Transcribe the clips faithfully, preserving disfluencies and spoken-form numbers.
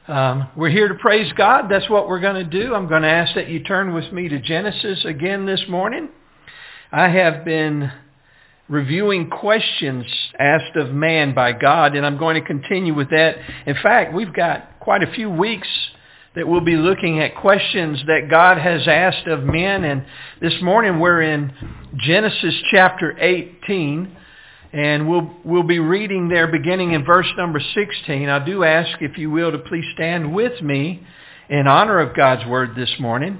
Um, we're here to praise God. That's what we're going to do. I'm going to ask that you turn with me to Genesis again this morning. I have been reviewing questions asked of man by God, and I'm going to continue with that. In fact, we've got quite a few weeks that we'll be looking at questions that God has asked of men. And this morning we're in Genesis chapter eighteen. And we'll we'll be reading there beginning in verse number sixteen. I do ask, if you will, to please stand with me in honor of God's word this morning.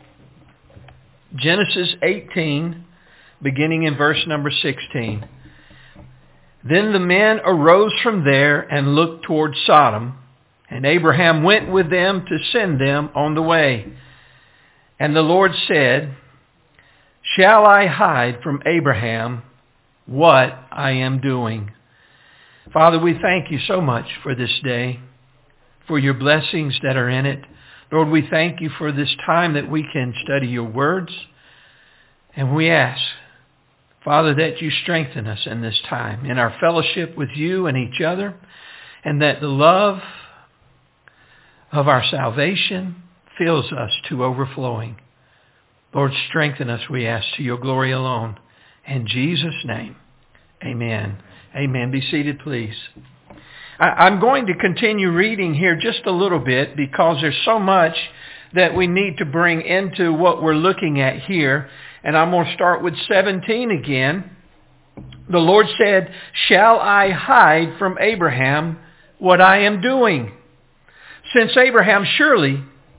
Genesis eighteen, beginning in verse number sixteen. Then the men arose from there and looked toward Sodom, and Abraham went with them to send them on the way. And the Lord said, "Shall I hide from Abraham what I am doing?" Father, we thank you so much for this day, for your blessings that are in it. Lord, we thank you for this time that we can study your words. And we ask, Father, that you strengthen us in this time, in our fellowship with you and each other, and that the love of our salvation fills us to overflowing. Lord, strengthen us, we ask, to your glory alone. In Jesus' name, amen. Amen. Be seated, please. I, I'm going to continue reading here just a little bit because there's so much that we need to bring into what we're looking at here. And I'm going to start with seventeen again. The Lord said, "Shall I hide from Abraham what I am doing? Since Abraham surely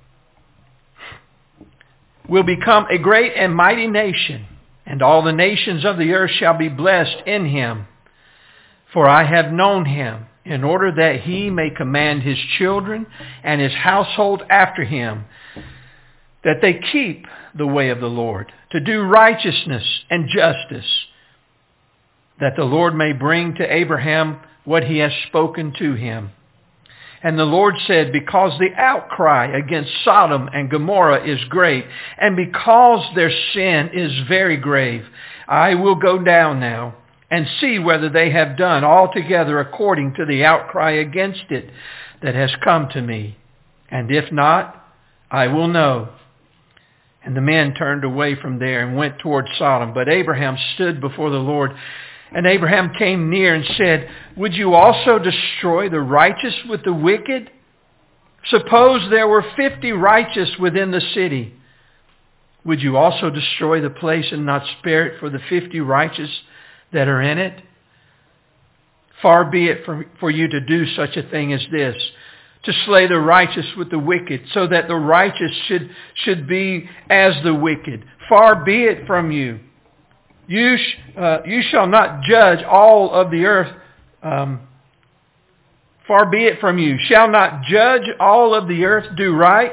will become a great and mighty nation, and all the nations of the earth shall be blessed in him. For I have known him, in order that he may command his children and his household after him, that they keep the way of the Lord, to do righteousness and justice, that the Lord may bring to Abraham what he has spoken to him." And the Lord said, "Because the outcry against Sodom and Gomorrah is great, and because their sin is very grave, I will go down now and see whether they have done altogether according to the outcry against it that has come to me. And if not, I will know." And the men turned away from there and went toward Sodom. But Abraham stood before the Lord. And Abraham came near and said, "Would you also destroy the righteous with the wicked? Suppose there were fifty righteous within the city. Would you also destroy the place and not spare it for the fifty righteous that are in it? Far be it for, for you to do such a thing as this, to slay the righteous with the wicked, so that the righteous should, should be as the wicked. Far be it from you. You, sh- uh, you shall not judge all of the earth. Um, far be it from you. Shall not judge all of the earth do right?"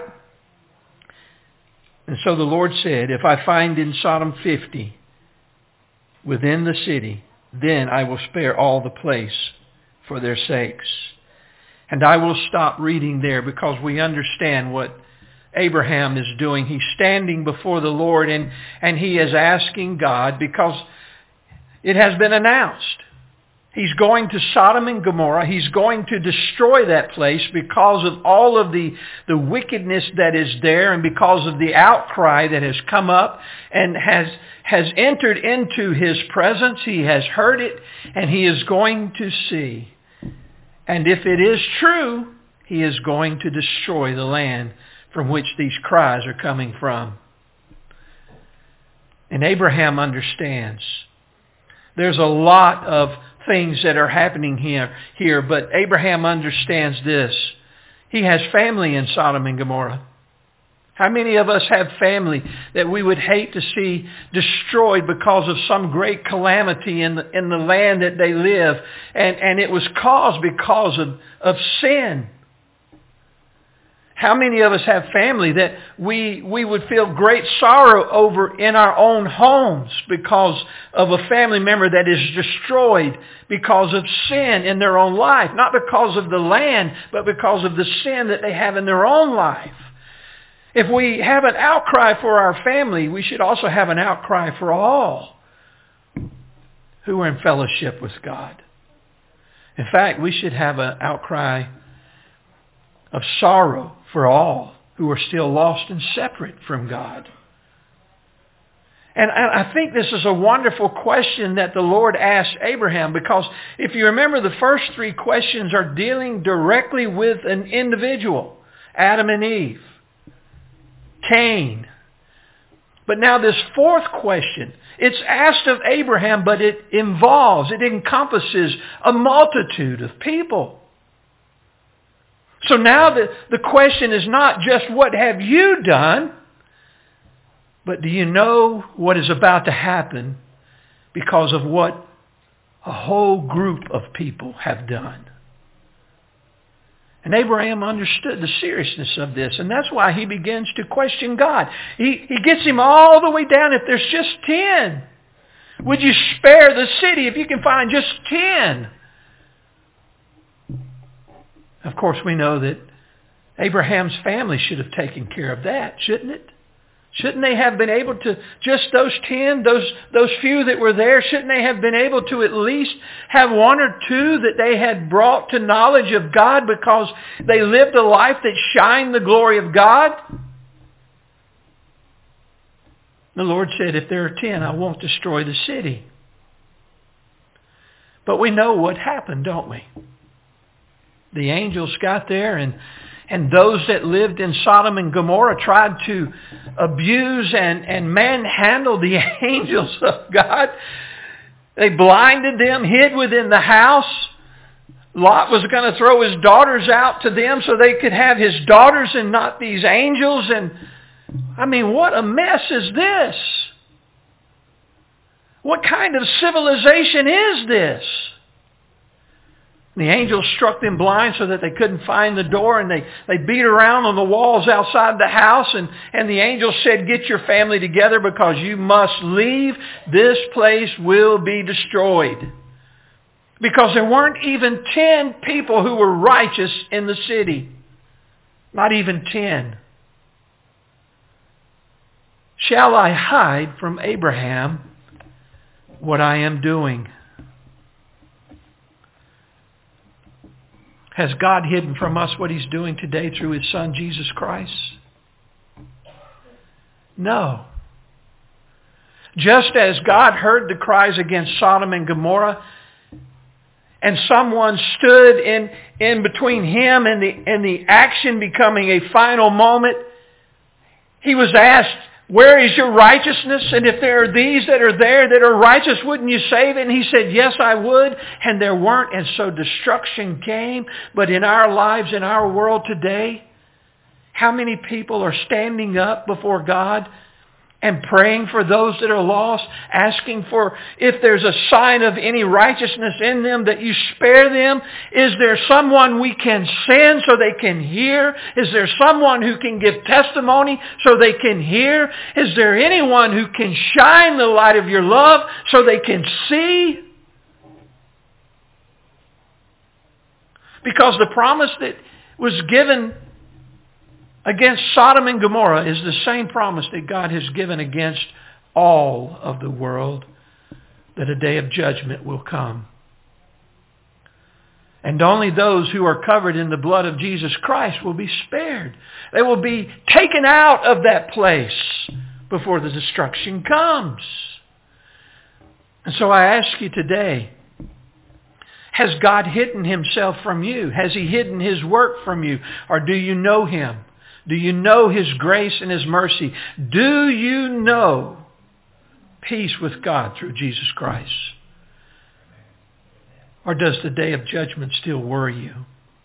And so the Lord said, "If I find in Sodom fifty within the city, then I will spare all the place for their sakes." And I will stop reading there because we understand what Abraham is doing. He's standing before the Lord and, and he is asking God, because it has been announced. He's going to Sodom and Gomorrah. He's going to destroy that place because of all of the, the wickedness that is there and because of the outcry that has come up and has, has entered into his presence. He has heard it and he is going to see. And if it is true, he is going to destroy the land from which these cries are coming from. And Abraham understands. There's a lot of things that are happening here, here, but Abraham understands this. He has family in Sodom and Gomorrah. How many of us have family that we would hate to see destroyed because of some great calamity in the, in the land that they live, and, and it was caused because of, of sin? How many of us have family that we we would feel great sorrow over in our own homes because of a family member that is destroyed because of sin in their own life? Not because of the land, but because of the sin that they have in their own life. If we have an outcry for our family, we should also have an outcry for all who are in fellowship with God. In fact, we should have an outcry of sorrow for all who are still lost and separate from God. And I think this is a wonderful question that the Lord asked Abraham, because if you remember, the first three questions are dealing directly with an individual, Adam and Eve, Cain. But now this fourth question, it's asked of Abraham, but it involves, it encompasses a multitude of people. So now the, the question is not just what have you done, but do you know what is about to happen because of what a whole group of people have done? And Abraham understood the seriousness of this, and that's why he begins to question God. He, he gets him all the way down. If there's just ten, would you spare the city if you can find just ten? Of course, we know that Abraham's family should have taken care of that, shouldn't it? Shouldn't they have been able to, just those ten, those those few that were there, shouldn't they have been able to at least have one or two that they had brought to knowledge of God because they lived a life that shined the glory of God? The Lord said, if there are ten, I won't destroy the city. But we know what happened, don't we? The angels got there, and And those that lived in Sodom and Gomorrah tried to abuse and, and manhandle the angels of God. They blinded them, hid within the house. Lot was going to throw his daughters out to them so they could have his daughters and not these angels. And I mean, what a mess is this? What kind of civilization is this? The angels struck them blind so that they couldn't find the door, and they, they beat around on the walls outside the house, and, and the angels said, get your family together because you must leave. This place will be destroyed. Because there weren't even ten people who were righteous in the city. Not even ten. Shall I hide from Abraham what I am doing? Has God hidden from us what He's doing today through His Son, Jesus Christ? No. Just as God heard the cries against Sodom and Gomorrah, and someone stood in, in between Him and the, and the action becoming a final moment, He was asked, where is your righteousness? And if there are these that are there that are righteous, wouldn't you save it? And He said, yes, I would. And there weren't. And so destruction came. But in our lives, in our world today, how many people are standing up before God and praying for those that are lost, asking for if there's a sign of any righteousness in them that you spare them? Is there someone we can send so they can hear? Is there someone who can give testimony so they can hear? Is there anyone who can shine the light of your love so they can see? Because the promise that was given against Sodom and Gomorrah is the same promise that God has given against all of the world, that a day of judgment will come. And only those who are covered in the blood of Jesus Christ will be spared. They will be taken out of that place before the destruction comes. And so I ask you today, has God hidden Himself from you? Has He hidden His work from you? Or do you know Him? Do you know His grace and His mercy? Do you know peace with God through Jesus Christ? Or does the day of judgment still worry you?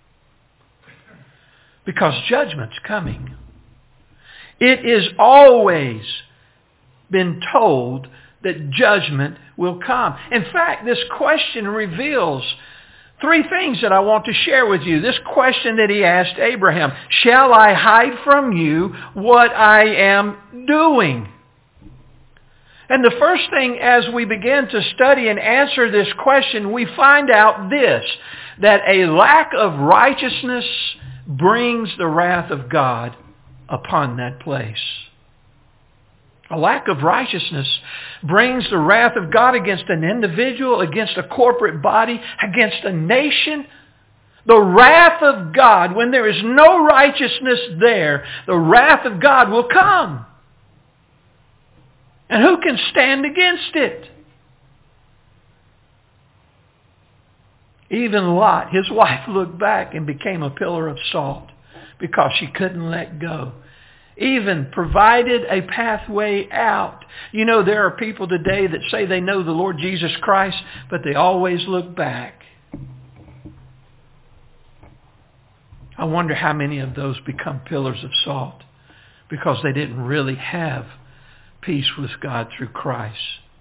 Because judgment's coming. It is always been told that judgment will come. In fact, this question reveals three things that I want to share with you. This question that he asked Abraham, shall I hide from you what I am doing? And the first thing as we begin to study and answer this question, we find out this, that a lack of righteousness brings the wrath of God upon that place. A lack of righteousness brings the wrath of God against an individual, against a corporate body, against a nation. The wrath of God, when there is no righteousness there, the wrath of God will come. And who can stand against it? Even Lot, his wife, looked back and became a pillar of salt because she couldn't let go. Even provided a pathway out. You know, there are people today that say they know the Lord Jesus Christ, but they always look back. I wonder how many of those become pillars of salt because they didn't really have peace with God through Christ.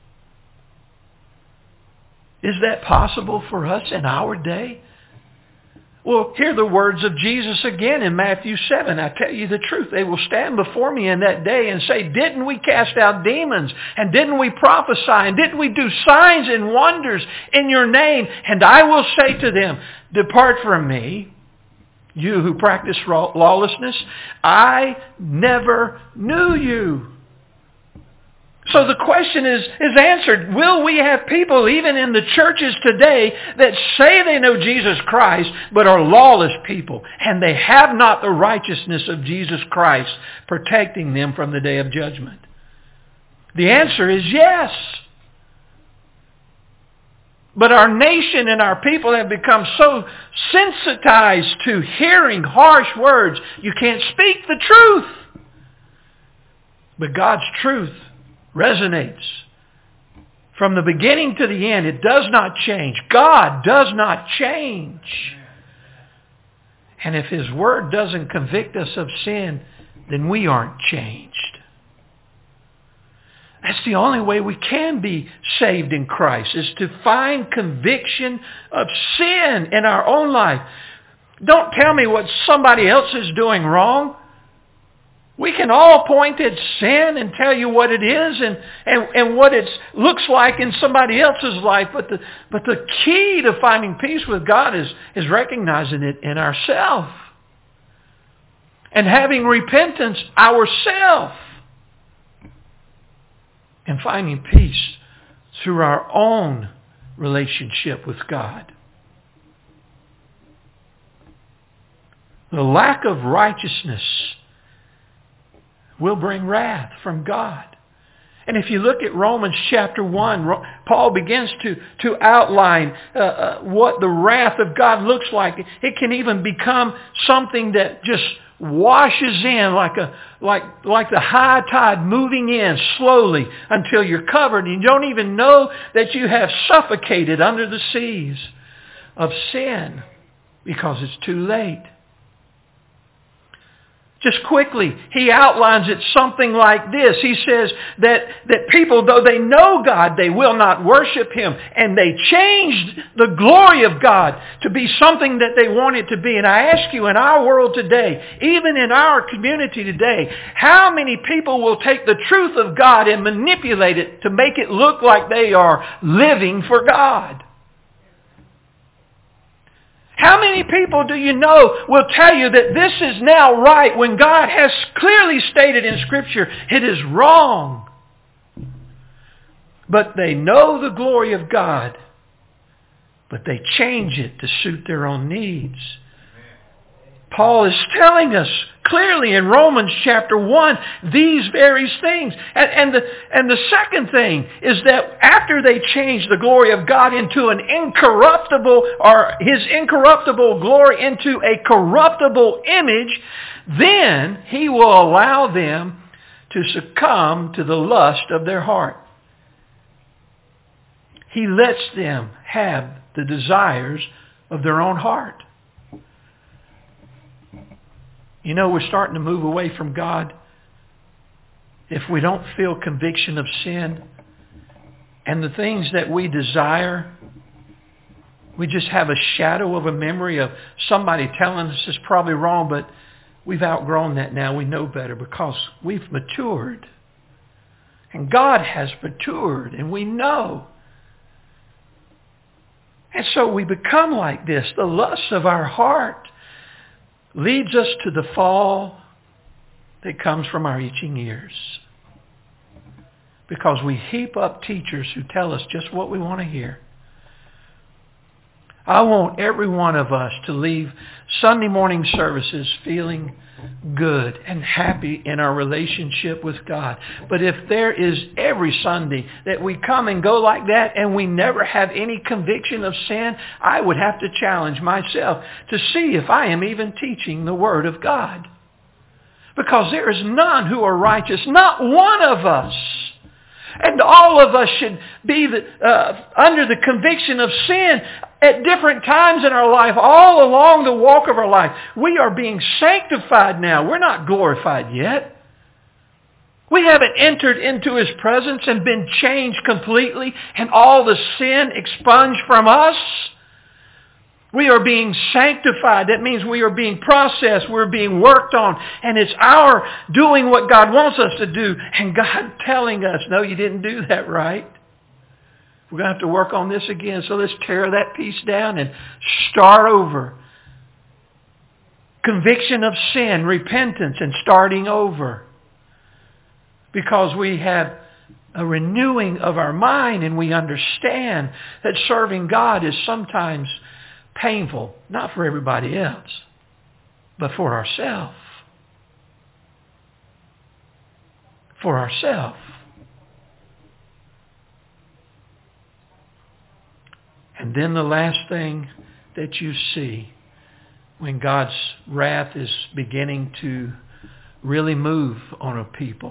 Is that possible for us in our day? Well, hear the words of Jesus again in Matthew seven. I tell you the truth, they will stand before me in that day and say, didn't we cast out demons? And didn't we prophesy? And didn't we do signs and wonders in your name? And I will say to them, depart from me, you who practice lawlessness. I never knew you. So the question is, is answered. Will we have people, even in the churches today, that say they know Jesus Christ, but are lawless people, and they have not the righteousness of Jesus Christ protecting them from the day of judgment? The answer is yes. But our nation and our people have become so sensitized to hearing harsh words, you can't speak the truth. But God's truth resonates from the beginning to the end. It does not change. God does not change. And if His Word doesn't convict us of sin, then we aren't changed. That's the only way we can be saved in Christ, is to find conviction of sin in our own life. Don't tell me what somebody else is doing wrong. We can all point at sin and tell you what it is and, and, and what it looks like in somebody else's life. But the, but the key to finding peace with God is, is recognizing it in ourselves and having repentance ourselves and finding peace through our own relationship with God. The lack of righteousness will bring wrath from God. And if you look at Romans chapter one, Paul begins to, to outline uh, uh, what the wrath of God looks like. It can even become something that just washes in like a like like the high tide moving in slowly until you're covered and you don't even know that you have suffocated under the seas of sin because it's too late. Just quickly, he outlines it something like this. He says that, that people, though they know God, they will not worship Him. And they changed the glory of God to be something that they want it to be. And I ask you, in our world today, even in our community today, how many people will take the truth of God and manipulate it to make it look like they are living for God? How many people do you know will tell you that this is now right when God has clearly stated in Scripture it is wrong? But they know the glory of God, but they change it to suit their own needs. Paul is telling us clearly in Romans chapter one these very things. And, and, the, and the second thing is that after they change the glory of God into an incorruptible, or His incorruptible glory into a corruptible image, then He will allow them to succumb to the lust of their heart. He lets them have the desires of their own heart. You know, we're starting to move away from God if we don't feel conviction of sin. And the things that we desire, we just have a shadow of a memory of somebody telling us it's probably wrong, but we've outgrown that now. We know better because we've matured. And God has matured, and we know. And so we become like this. The lust of our heart leads us to the fall that comes from our itching ears. Because we heap up teachers who tell us just what we want to hear. I want every one of us to leave Sunday morning services feeling good and happy in our relationship with God. But if there is every Sunday that we come and go like that and we never have any conviction of sin, I would have to challenge myself to see if I am even teaching the Word of God. Because there is none who are righteous, not one of us. And all of us should be the, uh, under the conviction of sin at different times in our life, all along the walk of our life. We are being sanctified now. We're not glorified yet. We haven't entered into His presence and been changed completely and all the sin expunged from us. We are being sanctified. That means we are being processed. We're being worked on. And it's our doing what God wants us to do. And God telling us, no, you didn't do that right. We're going to have to work on this again. So let's tear that piece down and start over. Conviction of sin, repentance, and starting over. Because we have a renewing of our mind and we understand that serving God is sometimes painful, not for everybody else, but for ourselves. For ourselves. And then the last thing that you see when God's wrath is beginning to really move on a people.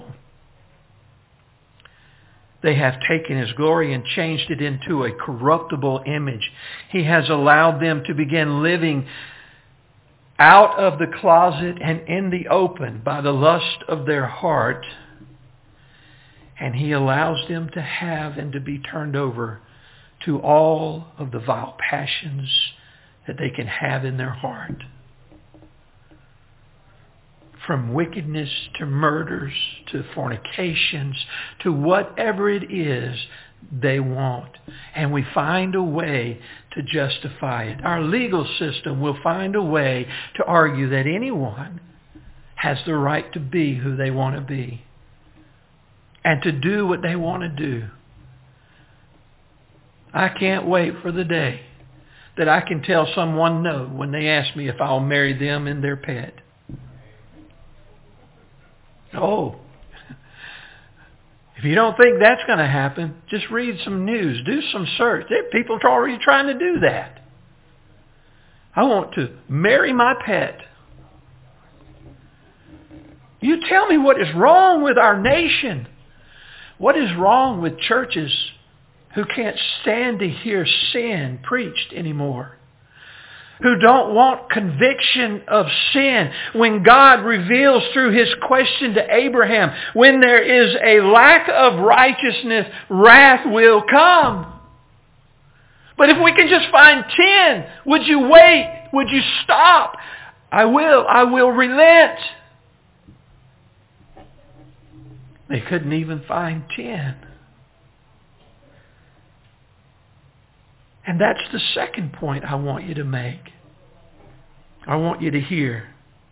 They have taken His glory and changed it into a corruptible image. He has allowed them to begin living out of the closet and in the open by the lust of their heart. And He allows them to have and to be turned over to all of the vile passions that they can have in their heart. From wickedness to murders to fornications to whatever it is they want. And we find a way to justify it. Our legal system will find a way to argue that anyone has the right to be who they want to be and to do what they want to do. I can't wait for the day that I can tell someone no when they ask me if I'll marry them and their pet. Oh, if you don't think that's going to happen, just read some news. Do some search. People are already trying to do that. I want to marry my pet. You tell me what is wrong with our nation. What is wrong with churches who can't stand to hear sin preached anymore? Who don't want conviction of sin when God reveals through His question to Abraham, when there is a lack of righteousness, wrath will come. But if we can just find ten, would you wait? Would you stop? I will. I will relent. They couldn't even find ten. And that's the second point I want you to make. I want you to hear.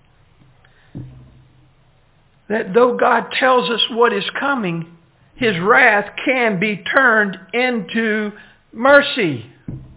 That though God tells us what is coming, His wrath can be turned into mercy.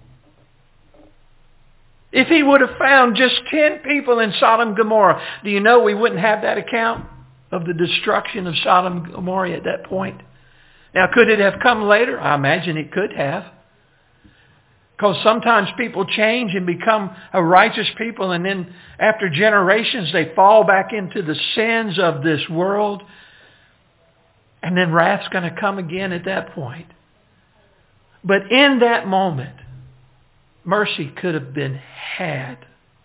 If He would have found just ten people in Sodom and Gomorrah, do you know we wouldn't have that account of the destruction of Sodom and Gomorrah at that point? Now, could it have come later? I imagine it could have. Because sometimes people change and become a righteous people, and then after generations they fall back into the sins of this world. And then wrath's going to come again at that point. But in that moment, mercy could have been had.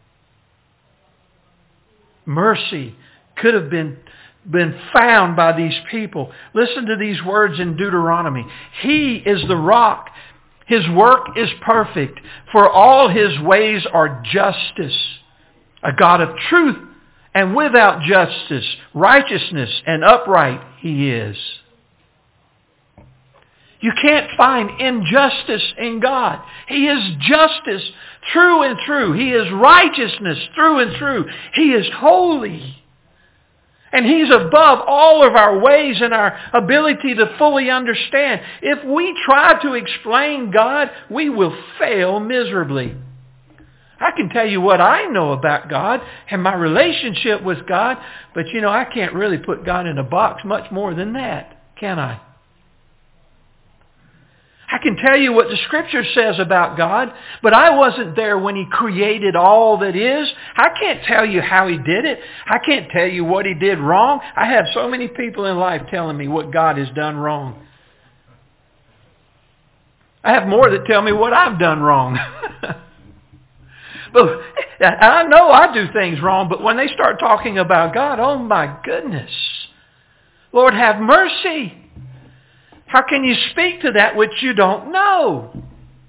Mercy could have been, been found by these people. Listen to these words in Deuteronomy. He is the rock. His work is perfect, for all His ways are justice. A God of truth and without justice, righteousness and upright He is. You can't find injustice in God. He is justice through and through. He is righteousness through and through. He is holy. And He's above all of our ways and our ability to fully understand. If we try to explain God, we will fail miserably. I can tell you what I know about God and my relationship with God, but you know, I can't really put God in a box much more than that, can I? I can tell you what the Scripture says about God, but I wasn't there when He created all that is. I can't tell you how He did it. I can't tell you what He did wrong. I have so many people in life telling me what God has done wrong. I have more that tell me what I've done wrong. But I know I do things wrong, but when they start talking about God, oh my goodness. Lord, have mercy. How can you speak to that which you don't know?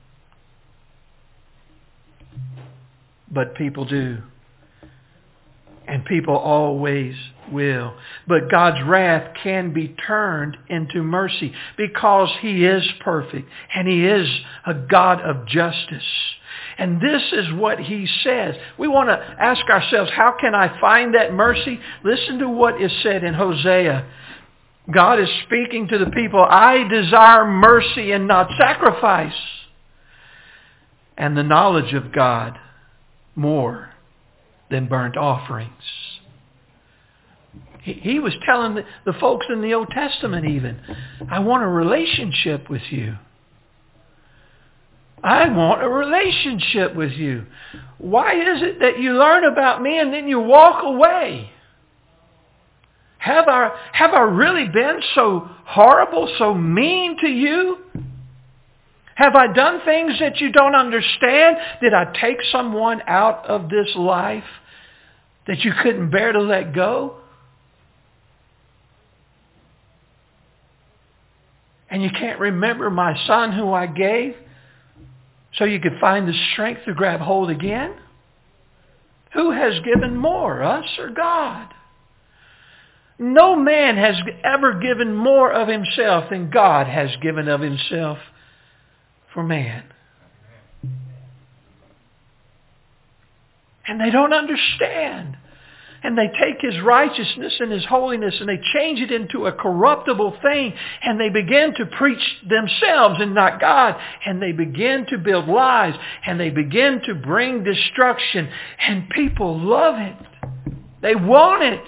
But people do. And people always will. But God's wrath can be turned into mercy because He is perfect and He is a God of justice. And this is what He says. We want to ask ourselves, how can I find that mercy? Listen to what is said in Hosea. God is speaking to the people, I desire mercy and not sacrifice, and the knowledge of God more than burnt offerings. He, he was telling the, the folks in the Old Testament even, I want a relationship with you. I want a relationship with you. Why is it that you learn about me and then you walk away? Have I, have I really been so horrible, so mean to you? Have I done things that you don't understand? Did I take someone out of this life that you couldn't bear to let go? And you can't remember my son who I gave so you could find the strength to grab hold again? Who has given more, us or God? No man has ever given more of himself than God has given of himself for man. And they don't understand. And they take His righteousness and His holiness and they change it into a corruptible thing. And they begin to preach themselves and not God. And they begin to build lies. And they begin to bring destruction. And people love it. They want it.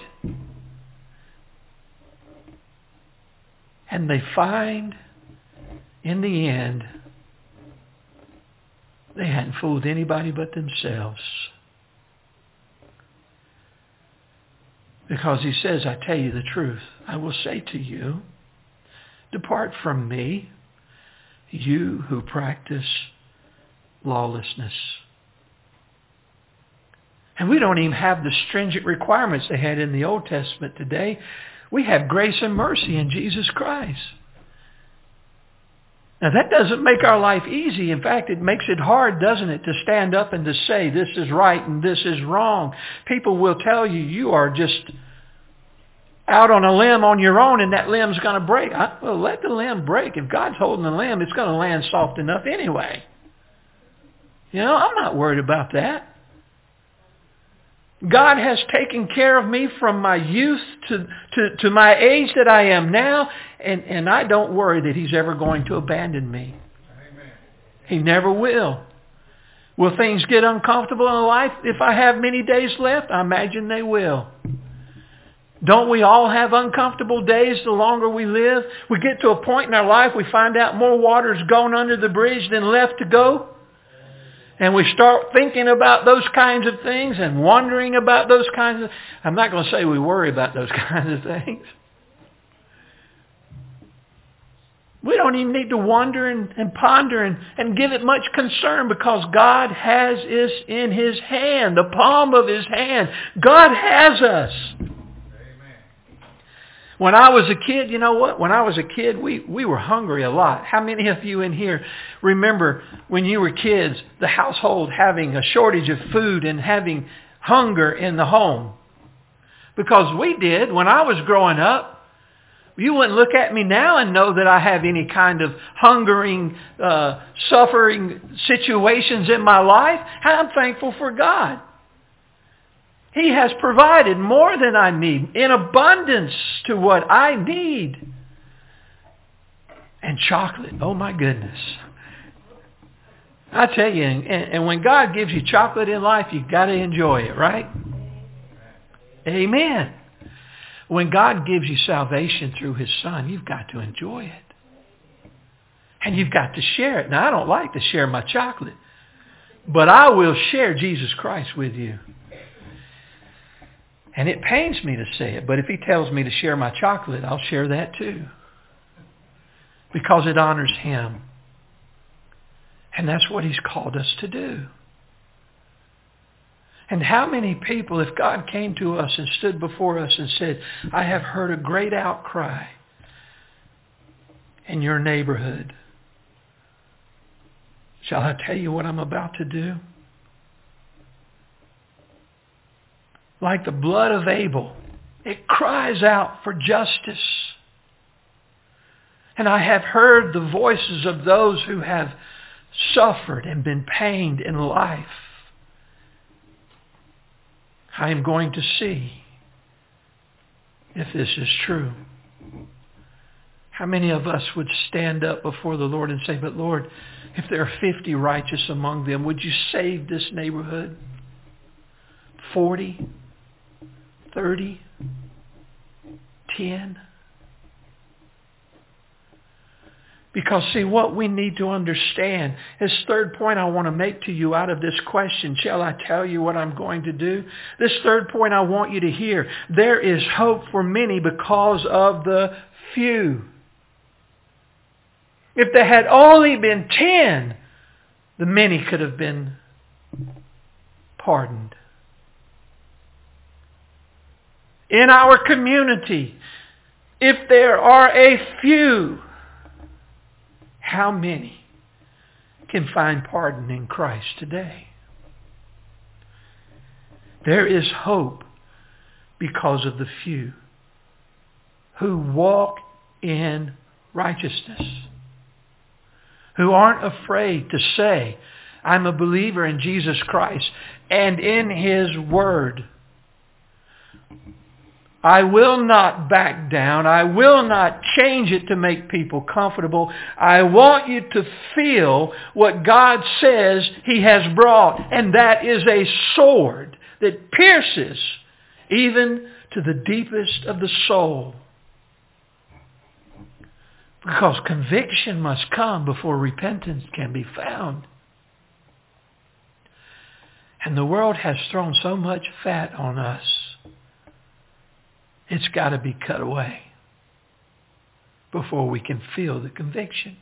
And they find, in the end, they hadn't fooled anybody but themselves. Because He says, I tell you the truth, I will say to you, depart from me, you who practice lawlessness. And we don't even have the stringent requirements they had in the Old Testament today. We have grace and mercy in Jesus Christ. Now that doesn't make our life easy. In fact, it makes it hard, doesn't it, to stand up and to say this is right and this is wrong. People will tell you you are just out on a limb on your own and that limb's going to break. I, well, let the limb break. If God's holding the limb, it's going to land soft enough anyway. You know, I'm not worried about that. God has taken care of me from my youth to, to, to my age that I am now, and, and I don't worry that He's ever going to abandon me. Amen. He never will. Will things get uncomfortable in life if I have many days left? I imagine they will. Don't we all have uncomfortable days the longer we live? We get to a point in our life we find out more water's gone under the bridge than left to go. And we start thinking about those kinds of things and wondering about those kinds of... I'm not going to say we worry about those kinds of things. We don't even need to wonder and, and ponder and, and give it much concern because God has us in His hand, the palm of His hand. God has us. When I was a kid, you know what? When I was a kid, we, we were hungry a lot. How many of you in here remember when you were kids, the household having a shortage of food and having hunger in the home? Because we did when I was growing up. You wouldn't look at me now and know that I have any kind of hungering, uh, suffering situations in my life. I'm thankful for God. He has provided more than I need, in abundance to what I need. And chocolate, oh my goodness. I tell you, and, and when God gives you chocolate in life, you've got to enjoy it, right? Amen. When God gives you salvation through His Son, you've got to enjoy it. And you've got to share it. Now, I don't like to share my chocolate, but I will share Jesus Christ with you. And it pains me to say it, but if He tells me to share my chocolate, I'll share that too. Because it honors Him. And that's what He's called us to do. And how many people, if God came to us and stood before us and said, I have heard a great outcry in your neighborhood. Shall I tell you what I'm about to do? Like the blood of Abel, it cries out for justice. And I have heard the voices of those who have suffered and been pained in life. I am going to see if this is true. How many of us would stand up before the Lord and say, but Lord, if there are fifty righteous among them, would you save this neighborhood? forty? thirty? ten? Because, see, what we need to understand, this third point I want to make to you out of this question, shall I tell you what I'm going to do? This third point I want you to hear. There is hope for many because of the few. If there had only been ten, the many could have been pardoned. In our community, if there are a few, how many can find pardon in Christ today? There is hope because of the few who walk in righteousness, who aren't afraid to say, I'm a believer in Jesus Christ and in His Word. I will not back down. I will not change it to make people comfortable. I want you to feel what God says He has brought. And that is a sword that pierces even to the deepest of the soul. Because conviction must come before repentance can be found. And the world has thrown so much fat on us. It's got to be cut away before we can feel the conviction.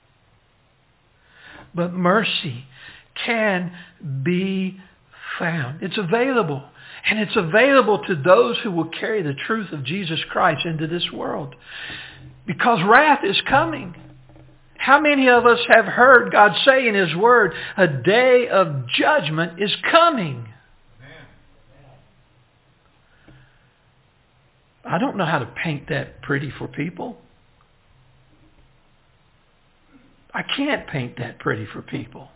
But mercy can be found. It's available. And it's available to those who will carry the truth of Jesus Christ into this world. Because wrath is coming. How many of us have heard God say in His Word, a day of judgment is coming? I don't know how to paint that pretty for people. I can't paint that pretty for people.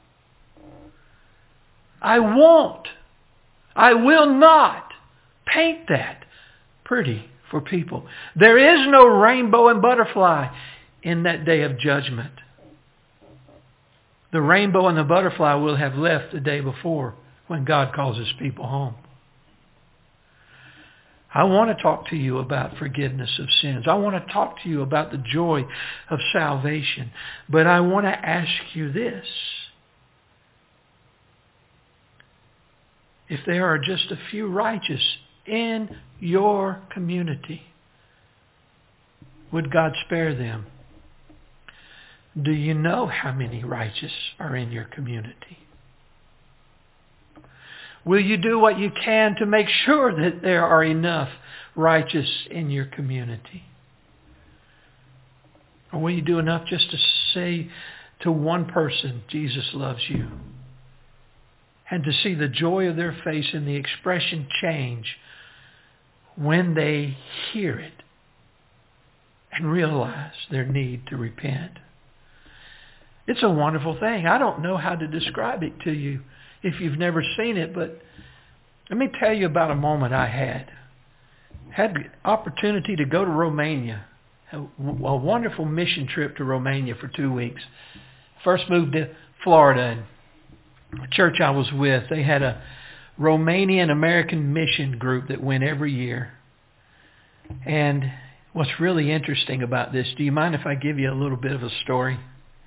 I won't. I will not paint that pretty for people. There is no rainbow and butterfly in that day of judgment. The rainbow and the butterfly will have left the day before when God calls His people home. I want to talk to you about forgiveness of sins. I want to talk to you about the joy of salvation. But I want to ask you this. If there are just a few righteous in your community, would God spare them? Do you know how many righteous are in your community? Will you do what you can to make sure that there are enough righteous in your community? Or will you do enough just to say to one person, Jesus loves you? And to see the joy of their face and the expression change when they hear it and realize their need to repent. It's a wonderful thing. I don't know how to describe it to you if you've never seen it, but let me tell you about a moment I had. Had the opportunity to go to Romania, a, a wonderful mission trip to Romania for two weeks. First moved to Florida, and the church I was with, they had a Romanian American mission group that went every year. And what's really interesting about this, do you mind if I give you a little bit of a story?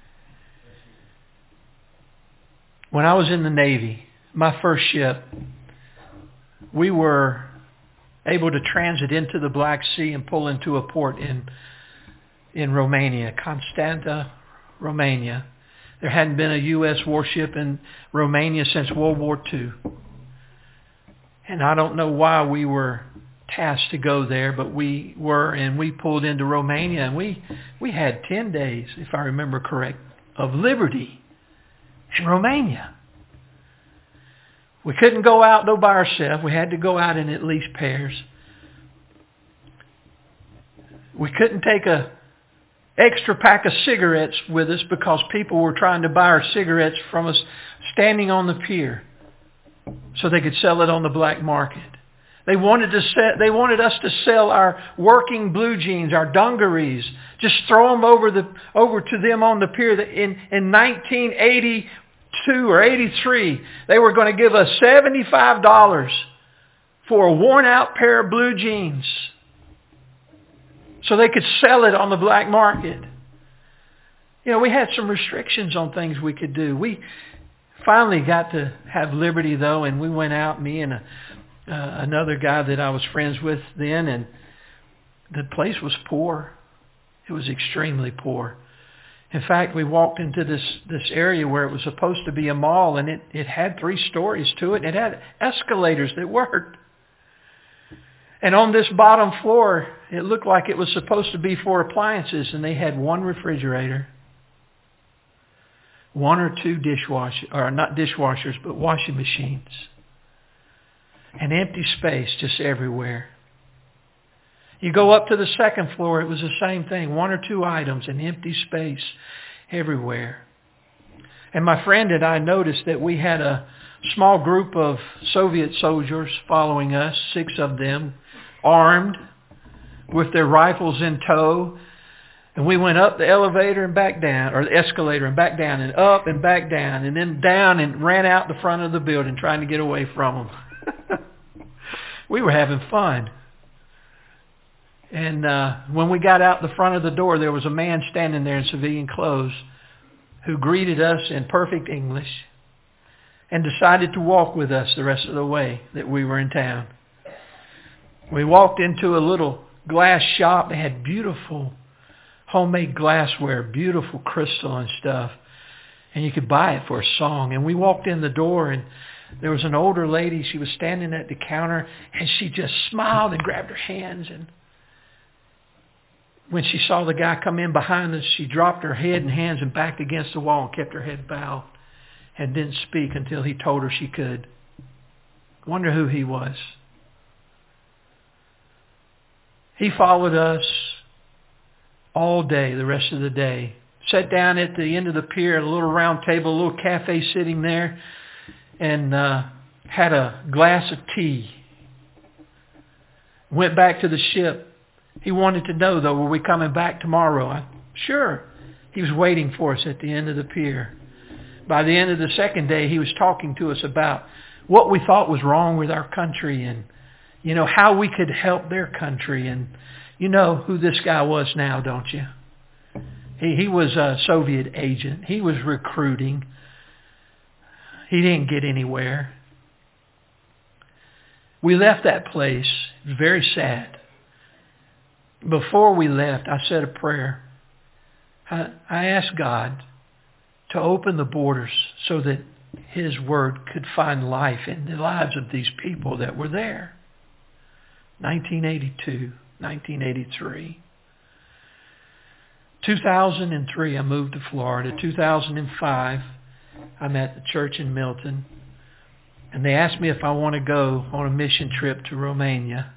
When I was in the Navy, my first ship, we were able to transit into the Black Sea and pull into a port in in Romania, Constanta, Romania. There hadn't been a U S warship in Romania since World War Two. And I don't know why we were tasked to go there, but we were, and we pulled into Romania, and we, we had ten days, if I remember correct, of liberty in Romania. We couldn't go out though by ourselves. We had to go out in at least pairs. We couldn't take a extra pack of cigarettes with us because people were trying to buy our cigarettes from us standing on the pier so they could sell it on the black market. They wanted to sell, they wanted us to sell our working blue jeans, our dungarees, just throw them over the over to them on the pier. In in nineteen eighty-two or eighty-three, they were going to give us seventy-five dollars for a worn-out pair of blue jeans so they could sell it on the black market. You know, we had some restrictions on things we could do. We finally got to have liberty, though, and we went out, me and a, uh, another guy that I was friends with then, and the place was poor. It was extremely poor. In fact, we walked into this, this area where it was supposed to be a mall, and it, it had three stories to it. It had escalators that worked. And on this bottom floor, it looked like it was supposed to be for appliances, and they had one refrigerator, one or two dishwashers, or not dishwashers, but washing machines. An empty space just everywhere. You go up to the second floor, it was the same thing. One or two items, an empty space everywhere. And my friend and I noticed that we had a small group of Soviet soldiers following us, six of them, armed with their rifles in tow. And we went up the elevator and back down, or the escalator and back down, and up and back down, and then down and ran out the front of the building trying to get away from them. We were having fun. And uh, when we got out the front of the door, there was a man standing there in civilian clothes who greeted us in perfect English and decided to walk with us the rest of the way that we were in town. We walked into a little glass shop. They had beautiful homemade glassware, beautiful crystal and stuff. And you could buy it for a song. And we walked in the door, and there was an older lady. She was standing at the counter, and she just smiled and grabbed her hands. And when she saw the guy come in behind us, she dropped her head and hands and backed against the wall and kept her head bowed and didn't speak until he told her she could. Wonder who he was. He followed us all day, the rest of the day. Sat down at the end of the pier at a little round table, a little cafe sitting there, and uh, had a glass of tea. Went back to the ship. He wanted to know, though, were we coming back tomorrow? I, sure. He was waiting for us at the end of the pier. By the end of the second day, he was talking to us about what we thought was wrong with our country and, you know, how we could help their country. And you know who this guy was now, don't you? He, he was a Soviet agent. He was recruiting. He didn't get anywhere. We left that place. It was very sad. Before we left, I said a prayer. I, I asked God to open the borders so that His Word could find life in the lives of these people that were there. nineteen eighty-two, nineteen eighty-three. two thousand three, I moved to Florida. two thousand five, I'm at the church in Milton. And they asked me if I want to go on a mission trip to Romania.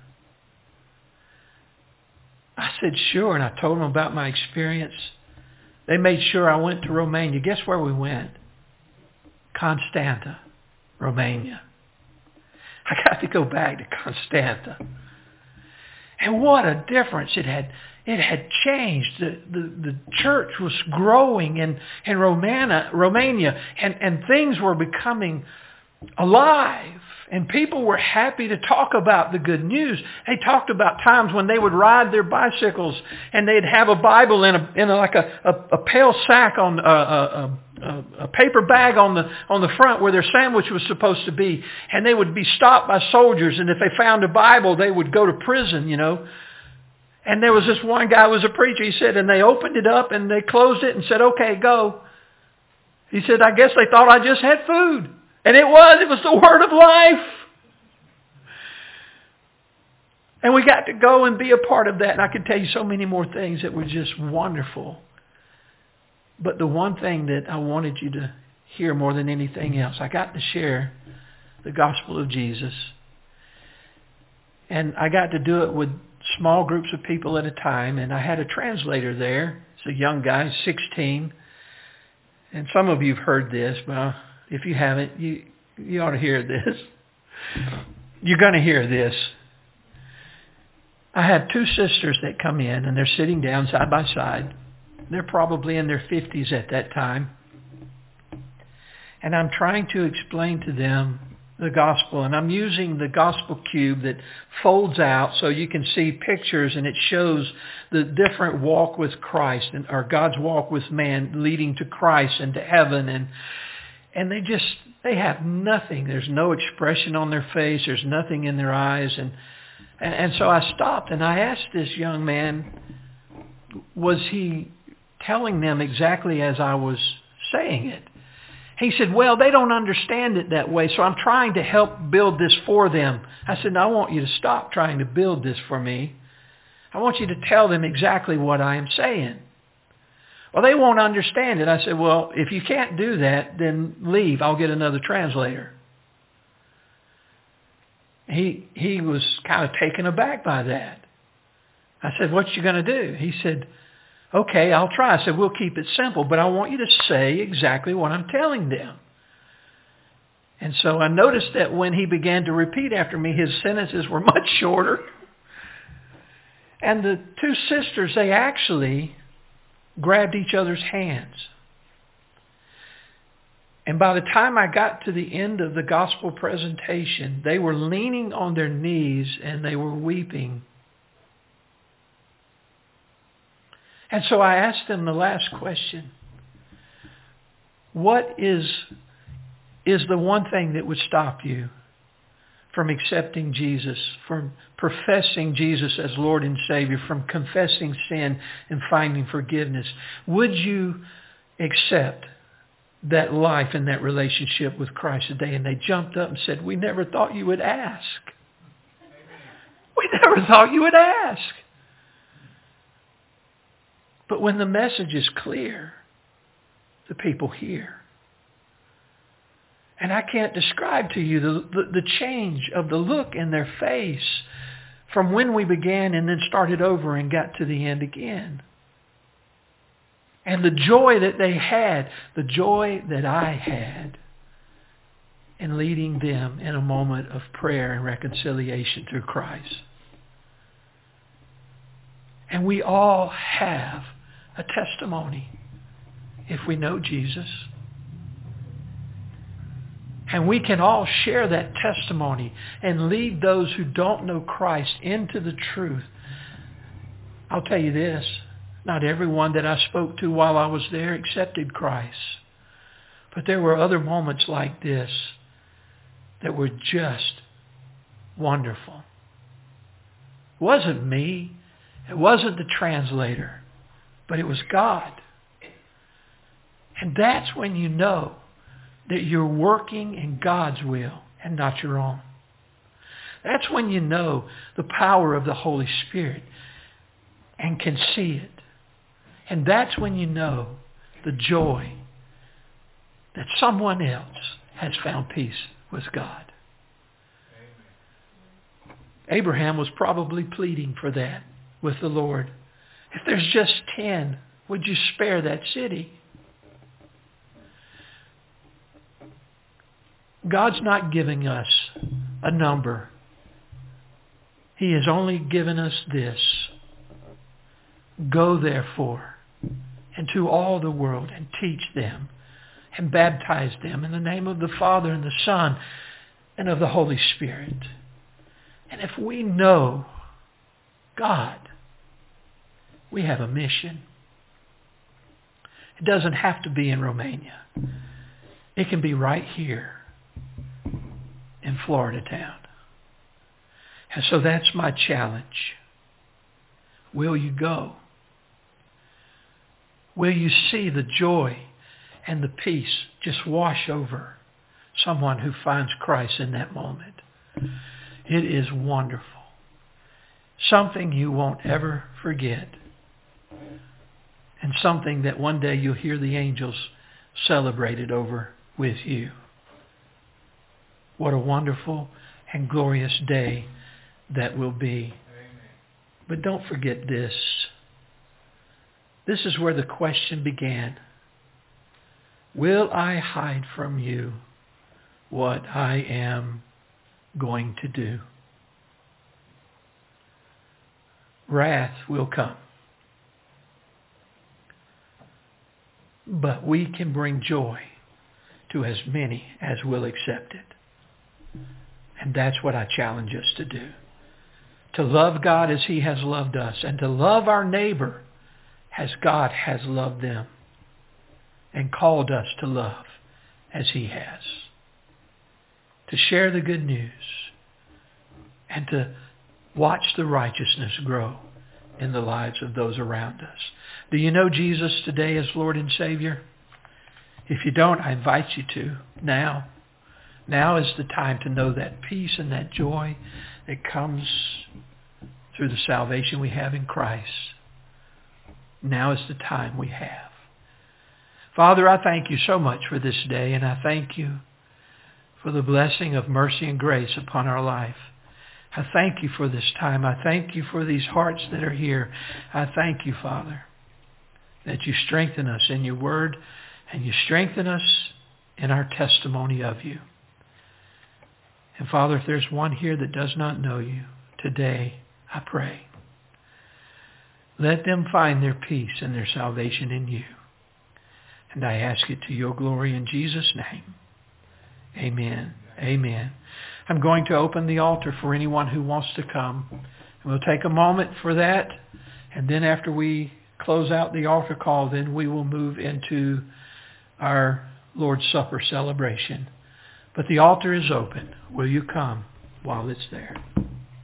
I said, sure, and I told them about my experience. They made sure I went to Romania. Guess where we went? Constanta, Romania. I got to go back to Constanta. And what a difference it had. It had changed. The, the, the church was growing in, in Romania, Romania and, and things were becoming alive. And people were happy to talk about the good news. They talked about times when they would ride their bicycles and they'd have a Bible in a in a, like a, a, a pale sack on a, a, a, a paper bag on the on the front where their sandwich was supposed to be. And they would be stopped by soldiers. And if they found a Bible, they would go to prison, you know. And there was this one guy who was a preacher. He said, and they opened it up and they closed it and said, okay, go. He said, I guess they thought I just had food. And it was. It was the word of life. And we got to go and be a part of that. And I could tell you so many more things that were just wonderful. But the one thing that I wanted you to hear more than anything else, I got to share the gospel of Jesus. And I got to do it with small groups of people at a time. And I had a translator there. It's a young guy, sixteen. And some of you have heard this, but if you haven't, you, you ought to hear this. You're going to hear this. I have two sisters that come in, and they're sitting down side by side. They're probably in their fifties at that time. And I'm trying to explain to them the gospel. And I'm using the gospel cube that folds out so you can see pictures, and it shows the different walk with Christ, and or God's walk with man leading to Christ and to heaven. And And they just, they have nothing. There's no expression on their face. There's nothing in their eyes. And, and, and so I stopped and I asked this young man, was he telling them exactly as I was saying it? He said, well, they don't understand it that way, so I'm trying to help build this for them. I said, no, I want you to stop trying to build this for me. I want you to tell them exactly what I am saying. Well, they won't understand it. I said, well, if you can't do that, then leave. I'll get another translator. He he was kind of taken aback by that. I said, what you going to do? He said, okay, I'll try. I said, we'll keep it simple, but I want you to say exactly what I'm telling them. And so I noticed that when he began to repeat after me, his sentences were much shorter. And the two sisters, they actually grabbed each other's hands. And by the time I got to the end of the gospel presentation, they were leaning on their knees and they were weeping. And so I asked them the last question. What is, is the one thing that would stop you from accepting Jesus, from professing Jesus as Lord and Savior, from confessing sin and finding forgiveness? Would you accept that life and that relationship with Christ today? And they jumped up and said, we never thought you would ask. We never thought you would ask. But when the message is clear, the people hear. And I can't describe to you the, the, the change of the look in their face from when we began and then started over and got to the end again. And the joy that they had, the joy that I had in leading them in a moment of prayer and reconciliation through Christ. And we all have a testimony if we know Jesus. And we can all share that testimony and lead those who don't know Christ into the truth. I'll tell you this, not everyone that I spoke to while I was there accepted Christ. But there were other moments like this that were just wonderful. It wasn't me. It wasn't the translator. But it was God. And that's when you know that you're working in God's will and not your own. That's when you know the power of the Holy Spirit and can see it. And that's when you know the joy that someone else has found peace with God. Abraham was probably pleading for that with the Lord. If there's just ten, would you spare that city? God's not giving us a number. He has only given us this. Go therefore into all the world and teach them and baptize them in the name of the Father and the Son and of the Holy Spirit. And if we know God, we have a mission. It doesn't have to be in Romania. It can be right here in Florida town. And so that's my challenge. Will you go? Will you see the joy and the peace just wash over someone who finds Christ in that moment? It is wonderful. Something you won't ever forget. And something that one day you'll hear the angels celebrate it over with you. What a wonderful and glorious day that will be. But don't forget this. This is where the question began. Will I hide from you what I am going to do? Wrath will come. But we can bring joy to as many as will accept it. And that's what I challenge us to do. To love God as He has loved us, and to love our neighbor as God has loved them and called us to love as He has. To share the good news and to watch the righteousness grow in the lives of those around us. Do you know Jesus today as Lord and Savior? If you don't, I invite you to now. Now is the time to know that peace and that joy that comes through the salvation we have in Christ. Now is the time we have. Father, I thank you so much for this day, and I thank you for the blessing of mercy and grace upon our life. I thank you for this time. I thank you for these hearts that are here. I thank you, Father, that you strengthen us in your word and you strengthen us in our testimony of you. And Father, if there's one here that does not know you, today I pray, let them find their peace and their salvation in you. And I ask it to your glory in Jesus' name. Amen. Amen. I'm going to open the altar for anyone who wants to come. And we'll take a moment for that. And then after we close out the altar call, then we will move into our Lord's Supper celebration. But the altar is open. Will you come while it's there?